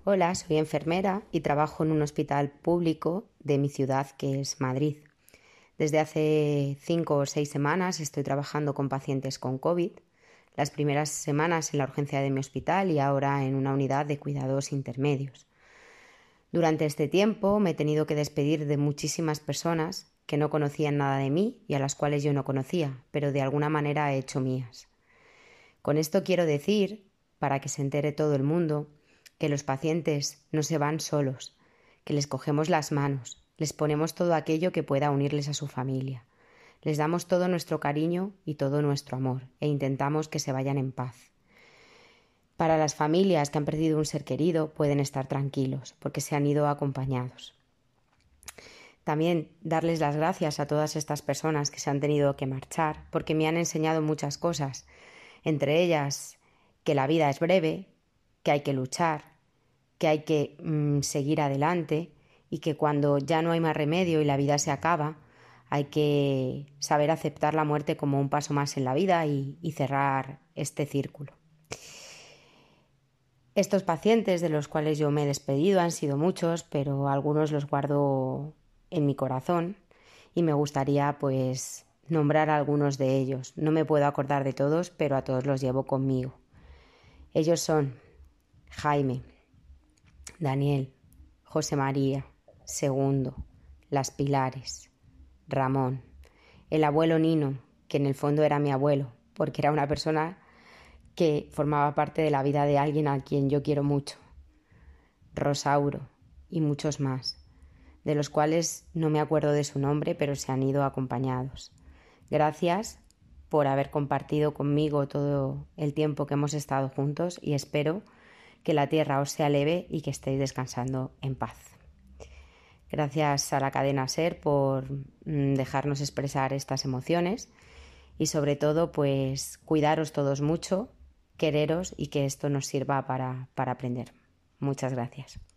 Hola, soy enfermera y trabajo en un hospital público de mi ciudad, que es Madrid. Desde hace 5 o 6 semanas estoy trabajando con pacientes con COVID, las primeras semanas en la urgencia de mi hospital y ahora en una unidad de cuidados intermedios. Durante este tiempo me he tenido que despedir de muchísimas personas que no conocían nada de mí y a las cuales yo no conocía, pero de alguna manera he hecho mías. Con esto quiero decir, para que se entere todo el mundo, que los pacientes no se van solos, que les cogemos las manos, les ponemos todo aquello que pueda unirles a su familia, les damos todo nuestro cariño y todo nuestro amor e intentamos que se vayan en paz. Para las familias que han perdido un ser querido pueden estar tranquilos porque se han ido acompañados. También darles las gracias a todas estas personas que se han tenido que marchar porque me han enseñado muchas cosas, entre ellas que la vida es breve, que hay que luchar, que hay que seguir adelante y que cuando ya no hay más remedio y la vida se acaba, hay que saber aceptar la muerte como un paso más en la vida y cerrar este círculo. Estos pacientes de los cuales yo me he despedido han sido muchos, pero algunos los guardo en mi corazón y me gustaría pues nombrar a algunos de ellos. No me puedo acordar de todos, pero a todos los llevo conmigo. Ellos son Jaime, Daniel, José María, Segundo, Las Pilares, Ramón, el abuelo Nino, que en el fondo era mi abuelo, porque era una persona que formaba parte de la vida de alguien a quien yo quiero mucho, Rosauro y muchos más, de los cuales no me acuerdo de su nombre, pero se han ido acompañados. Gracias por haber compartido conmigo todo el tiempo que hemos estado juntos y espero que la tierra os sea leve y que estéis descansando en paz. Gracias a la cadena SER por dejarnos expresar estas emociones y sobre todo pues cuidaros todos mucho, quereros y que esto nos sirva para aprender. Muchas gracias.